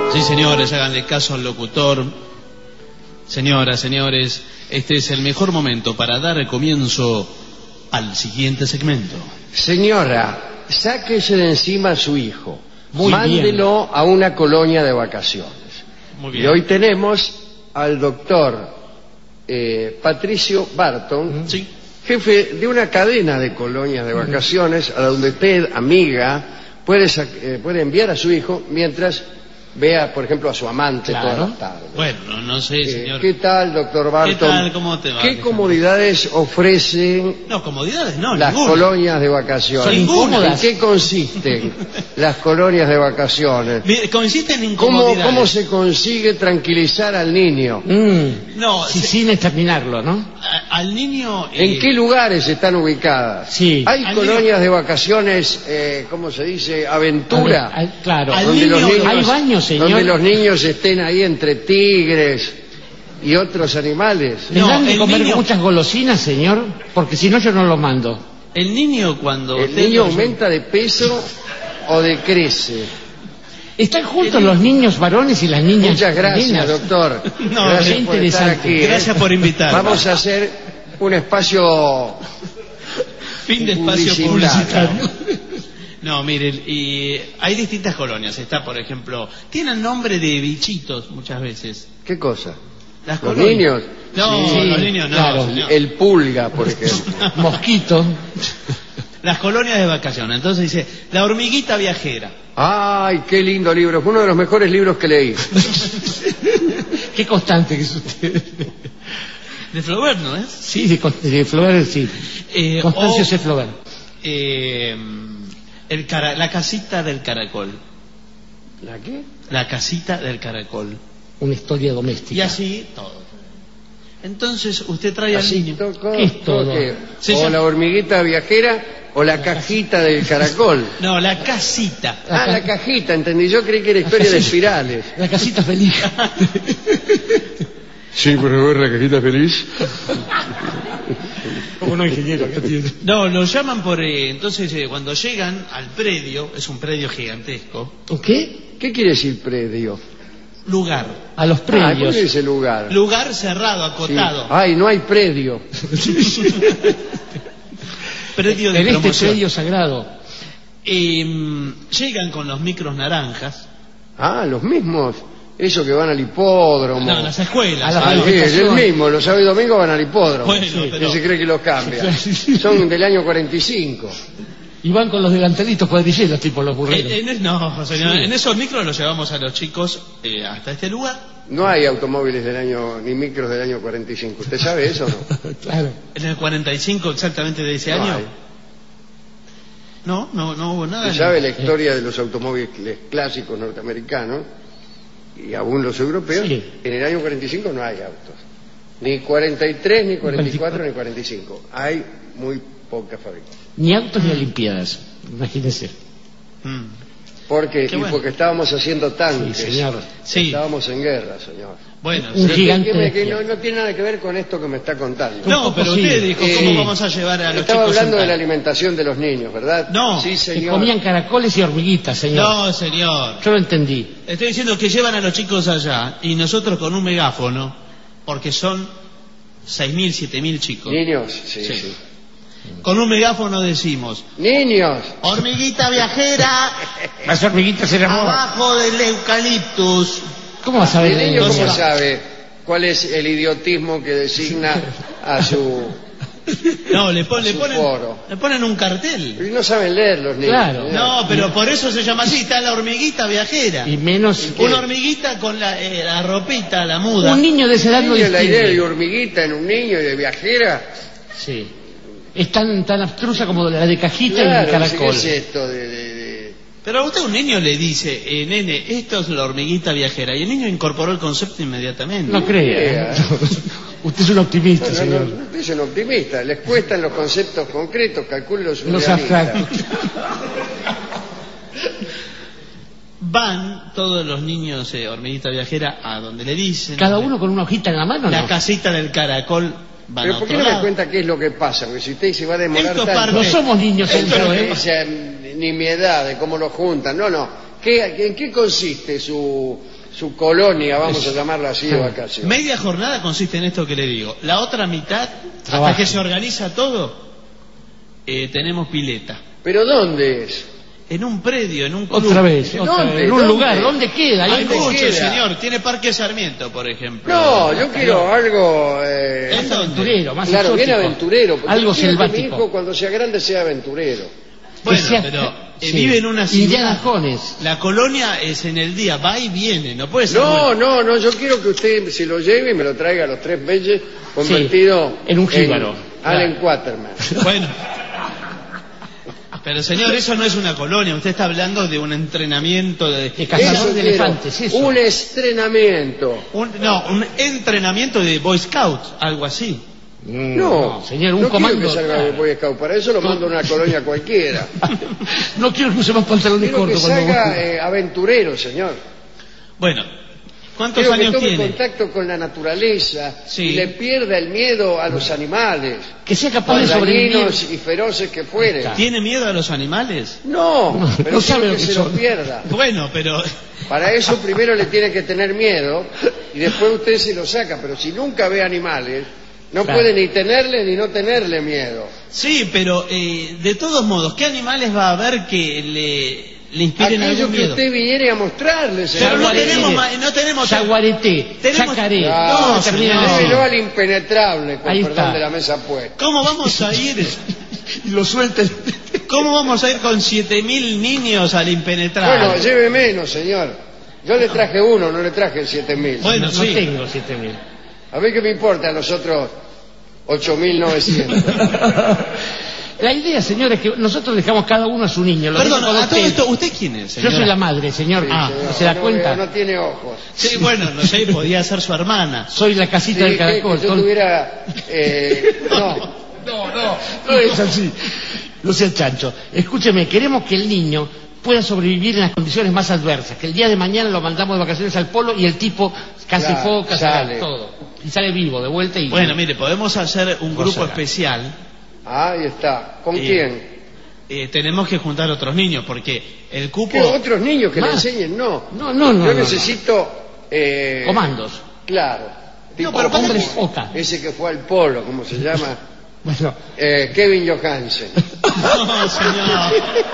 Sí, señores, háganle caso al locutor. Señoras, señores, este es el mejor momento para dar comienzo al siguiente segmento. Señora, sáquese de encima a su hijo. Muy Mándelo bien. a una colonia de vacaciones. Muy bien. Y hoy tenemos al doctor Patricio Barton, Sí. jefe de una cadena de colonias de vacaciones a donde usted, amiga, puede enviar a su hijo mientras vea, por ejemplo, a su amante Claro. todas las tardes. Bueno, no sé, señor. ¿Qué tal, doctor Barton? ¿Qué tal? ¿Cómo te va, ¿Qué Alejandro? comodidades ofrecen No, comodidades no, las ninguna. colonias de vacaciones? Son ¿En incómodas. qué consisten las colonias de vacaciones? Consiste en ¿Cómo incomodidades. se consigue tranquilizar al niño? No, Sí, sin exterminarlo, ¿no? al niño... ¿En qué lugares están ubicadas? Sí. ¿Hay Al colonias de vacaciones, ¿cómo se dice? Aventura. Claro. Al Donde los niño- niños, hay baños, señor. donde los niños estén ahí entre tigres y otros animales. ¿Tendrán de el comer niño- muchas golosinas, señor? Porque si no, yo no lo mando. El niño cuando... ¿El usted niño lo- aumenta de peso o decrece? ¿Están juntos los niños varones y las niñas? Muchas gracias, nenas? doctor. No, Gracias qué por estar interesante. aquí. Gracias por invitarme. Vamos a hacer un espacio Fin de espacio publicitario. publicitario. No, miren, y hay distintas colonias. Está, por ejemplo, tienen nombre de bichitos muchas veces. ¿Qué cosa? Las ¿Los colonias. niños? No, Sí, los niños no, claro. señor. El pulga, por ejemplo. Mosquito. Las colonias de vacaciones. Entonces dice, la hormiguita viajera. ¡Ay, qué lindo libro! Fue uno de los mejores libros que leí. Qué constante que es usted. De Flaubert, ¿no es? Sí, de Flaubert, sí. Constancio C. Flaubert. La casita del caracol. ¿La qué? La casita del caracol. Una historia doméstica. Y así todo. Entonces usted trae al Así, niño. ¿Qué es todo? Sí, o sí. la hormiguita viajera o la cajita del caracol. No, la casita. Ah, la cajita, entendí. Yo creí que era historia de espirales. La casita feliz. Sí, por favor, la cajita feliz. ¿Cómo no, ingeniero? No, lo llaman por... entonces, cuando llegan al predio, es un predio gigantesco, ¿Qué? ¿Qué quiere decir predio? lugar. A los ¿Cuál predios. es ese lugar? Lugar cerrado, Sí. acotado. Ay, no hay predio. Predio de En este promoción. predio sagrado. Llegan con los micros naranjas. Ah, los mismos. Esos que van al hipódromo. No, las escuelas. A la Ah, ¿no? sí, es el manifestación. mismo. Los sábados y domingos van al hipódromo. Bueno, Sí, pero- que se cree que los cambian. Son del año 45. Y van con los delantalitos cuadrilleros, tipo los burreros. No, señor, Sí. en esos micros los llevamos a los chicos hasta este lugar. No hay automóviles del año, ni micros del año 45. ¿Usted sabe eso o no? Claro. En el 45 exactamente de ese No año. hay. No hubo nada. ¿Usted sabe la historia de los automóviles clásicos norteamericanos y aún los europeos? Sí. En el año 45 no hay autos. Ni 43, ni 44, ni 45. Hay muy pocas fábricas. Ni autos ni olimpiadas. Imagínese. Mm. Porque, Qué bueno. porque estábamos haciendo tanques. Sí, señor. Sí, Estábamos en guerra, señor. bueno. Un sí. gigante. Que no tiene nada que ver con esto que me está contando. No, poco pero sí. usted dijo, ¿cómo Sí. vamos a llevar a los Estaba chicos hablando de en la tal? alimentación de los niños, ¿verdad? No, Sí, Que señor. comían caracoles y hormiguitas, señor. No, señor. Yo lo entendí. Estoy diciendo que llevan a los chicos allá y nosotros con un megáfono, porque son 6.000, 7.000 chicos. Niños, sí, Sí. sí. Con un megáfono decimos, Niños, hormiguita viajera, Las hormiguitas eran... abajo del eucaliptus. ¿Cómo vas a ver? ¿el niño no cómo se- sabe cuál es el idiotismo que designa a su... No, le Su foro. ponen un cartel. Y no saben leer los niños. Claro. ¿eh? No, pero por eso se llama así, está la hormiguita viajera. Y menos... Una hormiguita con la ropita, la muda. Un niño de esa edad no Niño, la idea de distingue. hormiguita en un niño y de viajera. Sí. Es tan abstrusa como la de cajita y el Claro, caracol. ¿qué es esto de... Pero a usted un niño le dice, nene, esto es la hormiguita viajera. Y el niño incorporó el concepto inmediatamente. No crea. Usted es un optimista, No, señor. usted es un optimista. Les cuestan los conceptos concretos, calculen los Los surrealistas. abstractos. Van todos los niños, hormiguita viajera, a donde le dicen. Cada uno con una hojita en la mano, La ¿no? casita del caracol van Pero a ¿por qué otro no me lado. cuenta qué es lo que pasa? Porque si usted se va a demorar Esto tanto... parte- No somos niños, Esto señor, no ¿eh? dice ni mi edad, de cómo lo juntan. No, no. ¿En qué consiste su su colonia, vamos a llamarla así, de vacaciones. Media jornada consiste en esto que le digo. La otra mitad, Trabajo. hasta que se organiza todo, tenemos pileta. ¿Pero dónde es? En un predio, en un club. Otra vez, ¿Dónde? en un ¿Dónde? lugar. ¿Dónde queda? Hay Ahí mucho, queda? señor. Tiene Parque Sarmiento, por ejemplo. No, yo quiero algo... Más aventurero, más claro, bien exótico. aventurero. porque Algo yo quiero que mi selvático. hijo, cuando sea grande, sea aventurero. Bueno, Que sea- pero sí. vive en una Indiana ciudad. Jones. La colonia es en el día, va y viene, no puede ser. No, no, yo quiero que usted se lo lleve y me lo traiga a los Tres Reyes convertido en un jíbaro. Allen Quatermain. Bueno. Pero señor, eso no es una colonia, usted está hablando de un entrenamiento de... De cazador de quiero, elefantes, eso. un estrenamiento. un entrenamiento de Boy Scout, algo así. No, señor, un no comando. quiero que salga de Boy Scout, para eso lo mando a una colonia cualquiera. No quiero que use más pantalones Quiero que cortos cuando salga aventurero, señor. Bueno, ¿cuántos Quiero que años tome tiene? contacto con la naturaleza Sí. y le pierda el miedo a los animales, que sea capaz de sobrevivir. dañinos y feroces que fueren. Está. ¿Tiene miedo a los animales? No, pero no sabe quiero lo que que se lo son. pierda. Bueno, pero... Para eso primero le tiene que tener miedo y después usted se lo saca, pero si nunca ve animales, no Claro. puede ni tenerle ni no tenerle miedo. Sí, pero de todos modos, ¿qué animales va a haber que le inspiren Aquello algún que miedo? usted viene a mostrarle, señor. Pero no Jaguarete. tenemos... no tenemos... Jaguarete, Tenemos- chacaré. Ah, todo no, termina en señor. ese. Llévelo al impenetrable, con Ahí perdón está. de la mesa puesta. ¿Cómo vamos a ir? Y lo suelten. ¿Cómo vamos a ir con 7.000 niños al impenetrable? Bueno, lleve menos, señor. Yo le traje uno, no le traje 7.000. Bueno, no sí. tengo 7.000. A ver qué me importa a los otros 8.900. La idea, señor, es que nosotros dejamos cada uno a su niño. Lo Perdón, dejo con a todo usted. esto, ¿usted quién es, Yo señora? soy la madre, señor. Sí, señor. ¿Se da No, cuenta? No tiene ojos. Sí, bueno, no sé, podía ser su hermana. Soy la casita del Sí, que caracol. yo tuviera... No es así. No sea chancho. Escúcheme, queremos que el niño pueda sobrevivir en las condiciones más adversas. Que el día de mañana lo mandamos de vacaciones al polo y el tipo casi Claro, foca, sale. todo. Y sale vivo, de vuelta y... Bueno, mire, podemos hacer un grupo Cosa. especial. Ahí está. ¿Con Sí. quién? Tenemos que juntar otros niños porque el cupo... ¿Qué, otros niños que le Más. enseñen? No. No, Yo no. necesito... Comandos. Claro. Tipo pero para Hombres qué- foca. ese que fue al polo, ¿cómo se llama? Bueno, Kevin Johansen. No, señor.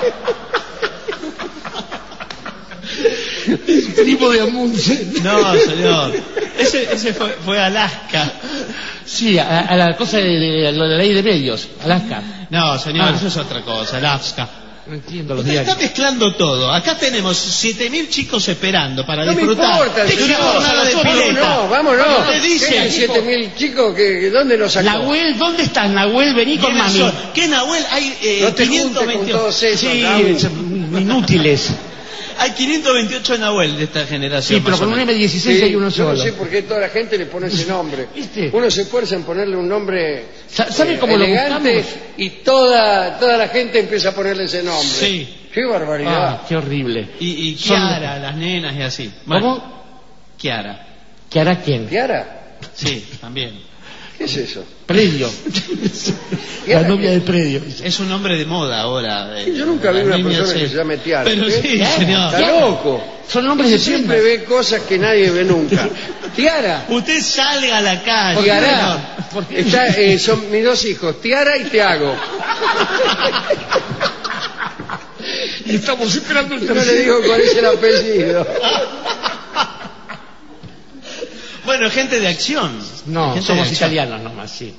tipo de Amundsen. No, señor. Ese fue Alaska. Sí, a la cosa de la ley de medios, Alaska. No, señor, Ah. eso es otra cosa, Alaska. No entiendo los Usted está diarios. mezclando todo. Acá tenemos 7.000 chicos esperando para No me disfrutar importa, de una señor. jornada de pileta. Vámonos. Usted dice, ¿Qué, 7.000 chicos? ¿Dónde los sacó? Nahuel, ¿dónde estás, Nahuel? Vení con ¿quiénes mami. son? ¿Qué, Nahuel? Hay No te juntes con 528. todos esos, Sí, Nahuel. son inútiles. Hay 528 Nahuel de esta generación. Sí, pero más o con un menos. M16 Sí, hay uno yo solo. no sé por qué toda la gente le pone ese nombre. ¿Viste? Uno se esfuerza en ponerle un nombre ¿Sabe cómo lo elegante buscamos? y toda la gente empieza a ponerle ese nombre. Sí. ¡Qué barbaridad! Ah, qué horrible. Y Son- Kiara, las nenas y así. ¿Cómo? Kiara. ¿Qué hará quién? ¿Tiara? Sí, también. ¿Qué es eso? Predio. La novia del predio. Es un nombre de moda ahora. Yo nunca vi Las una niñas, persona que se llame Tiara. Pero ¿Eh? sí, Tiara. señor. Está loco. Son nombres de Siempre prendas. ve cosas que nadie ve nunca. Tiara. Usted salga a la calle. Tiara. Porque- Son mis dos hijos, Tiara y Tiago. Y estamos esperando el No le tercero. digo cuál es el apellido. Bueno, gente de acción. No, Gente somos de acción. italianos nomás, sí.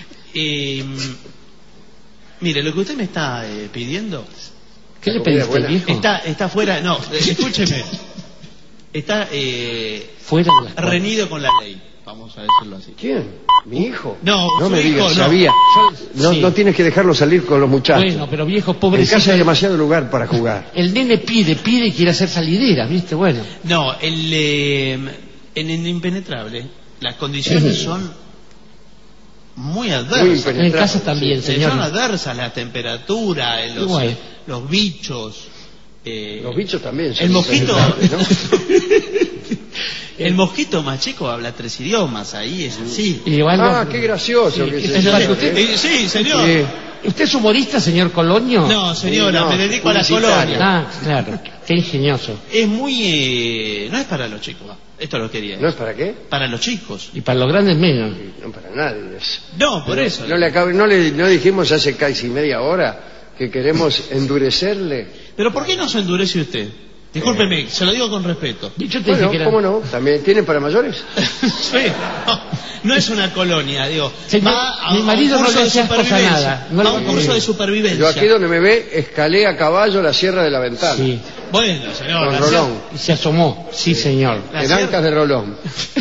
Mire, lo que usted me está pidiendo ¿Qué le La comida pediste, buena. viejo? está fuera. No, escúcheme. Está Fuera de las puertas. reñido con la ley. Vamos a decirlo así. ¿Quién? ¿Mi hijo? No, no su me hijo, digas, no. sabía. No, Sí. no tienes que dejarlo salir con los muchachos. Bueno, pero viejo, en pobrecito. casa hay demasiado lugar para jugar. El nene pide y quiere hacer salideras, ¿viste? Bueno. No, en el impenetrable las condiciones son muy adversas. Muy impenetrable. En casa también, señor. Son adversas, la temperatura, Igual. los bichos. Los bichos también son El mosquito. impenetrables, ¿no? El mosquito más chico habla 3 idiomas, ahí es así. Y algo- Ah, qué gracioso Sí, que es es eso, para que ¿eh? usted- Sí, señor. Sí. ¿Usted es humorista, señor Colonio? No, señora, Sí, no, me dedico a la publicitario. colonia. Ah, claro. Qué ingenioso. Es muy... no es para los chicos, esto lo quería. ¿No es para qué? Para los chicos. Y para los grandes menos. No para nadie. No, por eso. ¿No dijimos hace casi media hora que queremos endurecerle? Pero ¿por qué no se endurece usted? Discúlpeme, se lo digo con respeto. Yo te Bueno, dije que era... ¿cómo no? ¿También tienen para mayores? Sí, no es una colonia, digo. Señor, Va a mi marido un curso no le de hacía cosa supervivencia. nada. No Va a le- un curso de supervivencia. Yo aquí donde me ve, escalé a caballo la Sierra de la Ventana. Sí. Bueno, señor. Con la Rolón. Y se asomó. Sí, señor. La En sierra- ancas de Rolón.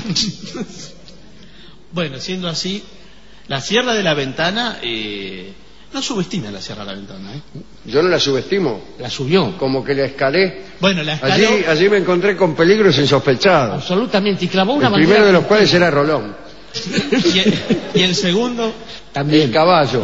Bueno, siendo así, la Sierra de la Ventana, no subestime la Sierra de la Ventana. Yo no la subestimo. La subió. Como que la escalé. Bueno, la escaló. Allí me encontré con peligros insospechados. Absolutamente. Y clavó una El bandera. primero de los cuales era Rolón. Y el segundo, También. El caballo.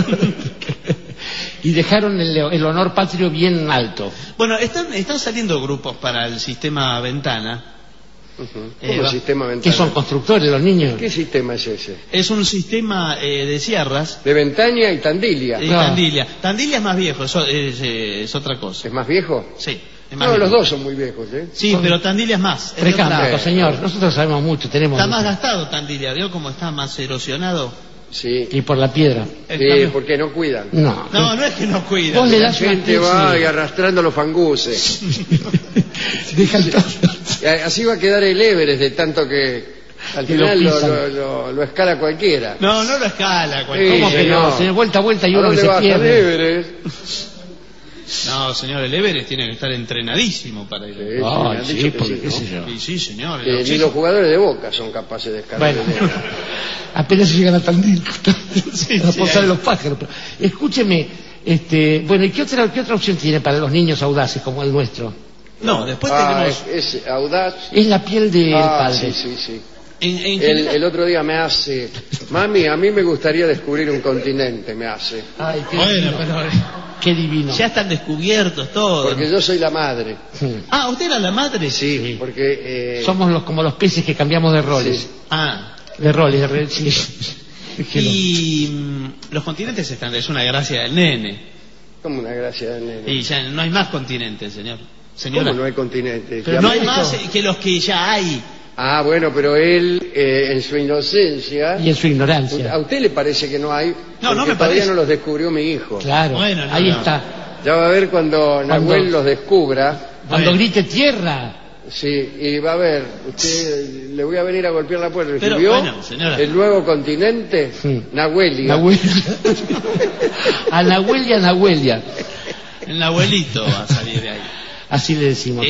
Y dejaron el honor patrio bien alto. bueno, están saliendo grupos para el sistema Ventana. ¿Cómo va- sistema ¿Qué ventana? son constructores los niños? ¿Qué sistema es ese? Es un sistema de sierras De Ventaña y Tandilia. y Claro. Tandilia. Tandilia es más viejo, es otra cosa. ¿Es más viejo? Sí, es más No, los viejo. dos son muy viejos, ¿eh? Sí, pero Tandilia es más. Es de otra- Precámbico, señor. Nosotros sabemos mucho, tenemos Está más mucho. gastado Tandilia, ¿vio cómo está más erosionado? Sí. Y por la piedra. En Sí, cambio- porque no cuidan. No. No, no es que no cuida. Vos le La das una gente va especie- y arrastrando los fanguses. Deja el Y así va a quedar el Everest de tanto que al Que lo final pisan. lo escala cualquiera. No, no lo escala. Sí, ¿Cómo que no? señor. Se vuelta a vuelta y ¿A uno que dónde se vas? Al pierde. Everest. No, señor, el Everest tiene que estar entrenadísimo para ir. Sí, Ay, me han sí, dicho que porque sí, qué ¿no? sé yo. Sí, sí, señor. Que ni los jugadores de Boca son capaces de escalar Bueno, el Everest. apenas llegan a Tandil. Sí, La sí, posada ahí. de los pájaros. Pero, escúcheme, bueno, ¿y qué otra opción tiene para los niños audaces como el nuestro? No, después Ah, tenemos. es audaz. Es la piel del Ah, padre. sí. En El general- otro día me hace, mami, a mí me gustaría descubrir un continente, me hace. Ay, qué Bueno, divino. pero Qué divino. ya están descubiertos todos. Porque yo soy la madre. Sí. Ah, ¿usted era la madre? Sí. Porque Somos como los peces que cambiamos de roles. Sí. Ah. Sí. Es que no. Y los continentes están. Es una gracia del nene. como una gracia del nene. Y ya no hay más continentes, señor. ¿Cómo Señora. no hay continente? Pero No Ya- hay más que los que ya hay. Ah, bueno, pero él, en su inocencia, Y en su ignorancia. ¿a usted le parece que no hay? No, no Porque me todavía parece. no los descubrió mi hijo. Claro. Bueno, no, ahí no. está. Ya va a ver cuando Nahuel los descubra. Cuando Bueno. grite tierra. Sí, y va a ver, usted le voy a venir a golpear la puerta. Pero, ¿Vio bueno, señora. el nuevo continente? Sí. Nahuelia. A Nahuelia, Nahuelia. El abuelito va a salir de ahí. Así le decimos.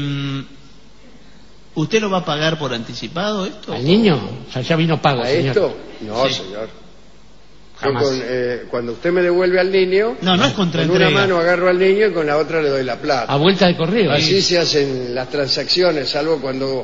¿Usted lo va a pagar por anticipado esto? ¿Al niño? O sea, ya vino pago, ¿A señor. esto? No, Sí. señor. Yo Jamás. cuando usted me devuelve al niño, No, no es contra con una entrega. mano agarro al niño y con la otra le doy la plata. A vuelta de correo. Así se hacen las transacciones, salvo cuando...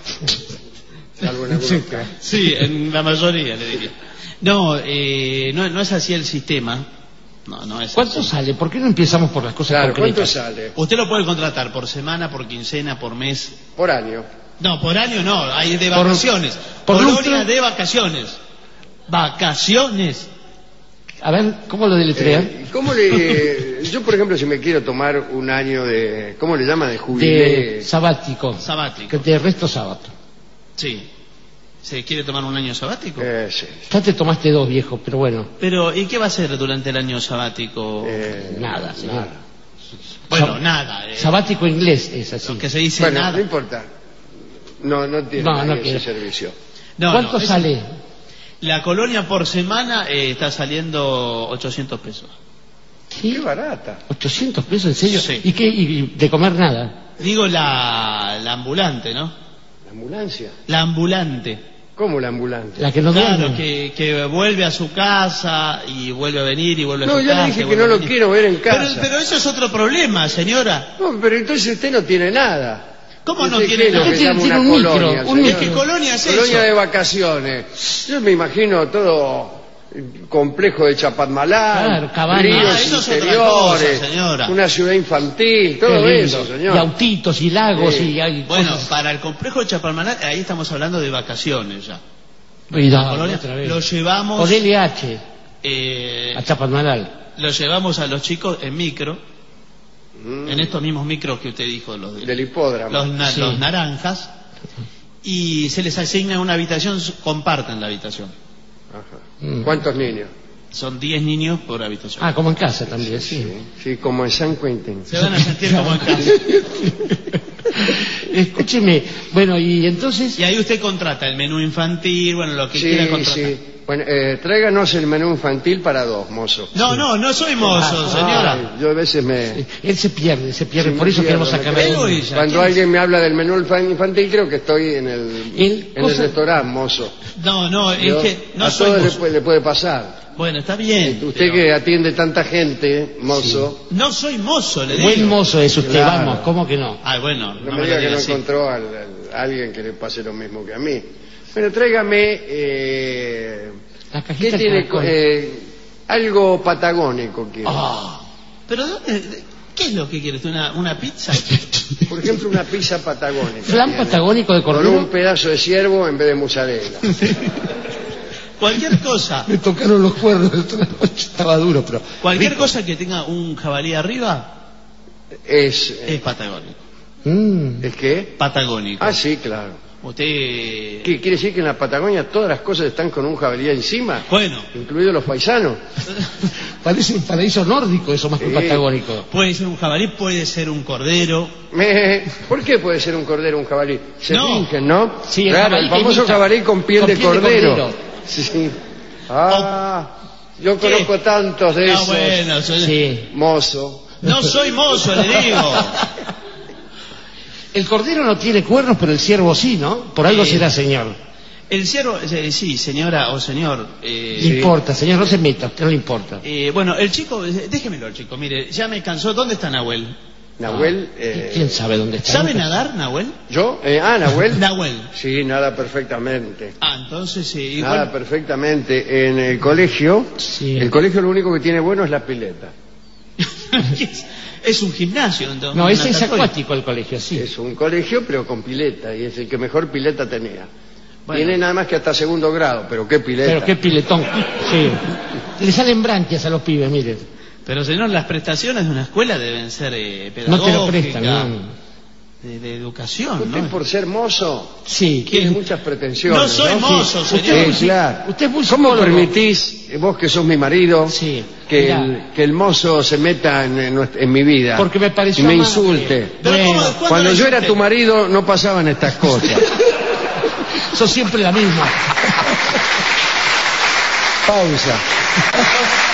salvo en algunos casos. Sí, en la mayoría le diría. No, no es así el sistema. No es ¿Cuánto así. sale? ¿Por qué no empezamos por las cosas Claro, ¿cuánto concretas? sale? Usted lo puede contratar por semana, por quincena, por mes. Por año. No, por año no, hay de Por- vacaciones. por Colonia lustro. de vacaciones. Vacaciones. A ver, ¿cómo lo deletrea? ¿Cómo le...? Yo, por ejemplo, si me quiero tomar un año de... ¿Cómo le llama? De jubilé. De sabático. Sabático. Que de resto sábado. Sí. ¿Se quiere tomar un año sabático? Sí. Ya te tomaste dos, viejo, pero bueno. Pero, ¿y qué va a hacer durante el año sabático? Nada, señor. nada. Bueno, Sab- nada. Sabático inglés es así. Lo que se dice Bueno, nada. no importa. No tiene No, nadie no ese quiere. servicio. No, ¿Cuánto no, es- sale? La colonia por semana está saliendo 800 pesos. ¿Sí? Qué barata. 800 pesos, ¿en serio? Sí. ¿Y qué? ¿Y de comer nada? Digo la ambulante, ¿no? ¿La ambulancia? La ambulante. ¿Cómo la ambulante? La que no Claro, duerme. que vuelve a su casa y vuelve a venir y vuelve a No, su yo casa. le dije y que vuelve no a lo venir. quiero ver en casa. Pero eso es otro problema, señora. No, pero entonces usted no tiene nada. ¿Cómo no ¿Usted tiene qué es lo nada? que Tiene- llama tiene una un micro, colonia, un señor? micro. ¿Qué colonia es Colonia eso? de vacaciones. Yo me imagino todo complejo de Chapatmalal, Claro, cabañas. ríos Ah, eso es otra interiores, cosa, señora. una ciudad infantil, Qué todo lindo. eso, señor. Y autitos y lagos Sí. y hay Bueno, cosas. para el complejo de Chapalmalat, ahí estamos hablando de vacaciones ya. Cuidado, Colonia, otra vez. lo llevamos, Por LH, eh, a Chapadmalal. lo llevamos a los chicos en micro en estos mismos micros que usted dijo, Del hipódromo. Sí. los naranjas, y se les asigna una habitación, comparten la habitación. Ajá. ¿Cuántos niños? Son 10 niños por habitación. Ah, como en casa también, sí. Sí, como en San Quentin. Se van a sentir como en casa. Escúcheme, bueno, y entonces... Y ahí usted contrata el menú infantil, bueno, lo que quiera contratar. Sí. Bueno, tráiganos el menú infantil para 2, mozo. No soy mozo, señora. Ay, yo a veces me... Él se pierde, Sí, por me eso queremos pierdo, sacarle Pero a él. ella, Cuando ¿quién es? alguien me habla del menú infantil, creo que estoy en el restaurante, mozo. No, es Yo- que no a soy todos mozo. le puede pasar. Bueno, está bien. Usted pero que atiende tanta gente, mozo, no soy mozo, le digo. Buen mozo es usted, Claro. vamos, ¿cómo que no? Ah, bueno, no no me me lo diga que diga no así. encontró a alguien que le pase lo mismo que a mí. Bueno, tráigame... Las ¿Qué cajitas tiene? Caracol. Algo patagónico quiero. Ah, pero ¿qué es lo que quieres? ¿Una pizza? Por ejemplo, una pizza patagónica. Flan tiene, patagónico de con cordero. un pedazo de ciervo en vez de mozzarella. Cualquier cosa. Me tocaron los cuernos esta noche, estaba duro, pero... Cualquier cosa que tenga un jabalí arriba Es patagónico. ¿Es qué? Patagónico. Ah, sí, claro. Usted... ¿Qué quiere decir que en la Patagonia todas las cosas están con un jabalí encima? Bueno, Incluidos los paisanos. Parece un paraíso nórdico eso más que Sí. patagónico. puede ser un jabalí, puede ser un cordero. ¿Por qué puede ser un cordero un jabalí? Se No. fingen, ¿no? Sí, el claro, jabalí el que famoso imita. jabalí con piel Con de piel de cordero. cordero. Sí. Ah, yo ¿Qué? conozco tantos de Ah, esos. bueno, Sí. Mozo. no soy mozo, le digo. El cordero no tiene cuernos, pero el ciervo sí, ¿no? Por algo será, señor. El ciervo, sí, señora o señor. No importa, señor, no se meta, a usted no le importa. Bueno, el chico, déjemelo al chico, mire, ya me cansó. ¿Dónde está Nahuel? Nahuel. ¿Quién sabe dónde está? ¿Sabe nadar, Nahuel? ¿Yo? Nahuel. Nahuel. Sí, nada perfectamente. Ah, entonces sí. Nada Igual... perfectamente. En el colegio, Sí. el colegio lo único que tiene bueno es la pileta. es un gimnasio, entonces. No, ese es natatorio. acuático el colegio, sí. Es un colegio, pero con pileta, y es el que mejor pileta tenía. Bueno. Tiene nada más que hasta segundo grado, pero qué pileta. Pero qué piletón. Sí. Le salen branquias a los pibes, mire. Pero señor, las prestaciones de una escuela deben ser No te lo pedagógicas, prestan, no. de educación, Usted ¿no? por ser mozo Sí. tiene muchas pretensiones. No soy mozo, señor. Sí, claro. Usted es muy ¿Cómo psicólogo. permitís, vos que sos mi marido, Sí. que, Mirá. que el mozo se meta en mi vida? Porque me pareció y me amable. insulte. Pero Bueno, ¿cómo- cuándo Cuando le yo era hiciste? tu marido no pasaban estas cosas. Sos siempre la misma. Pausa.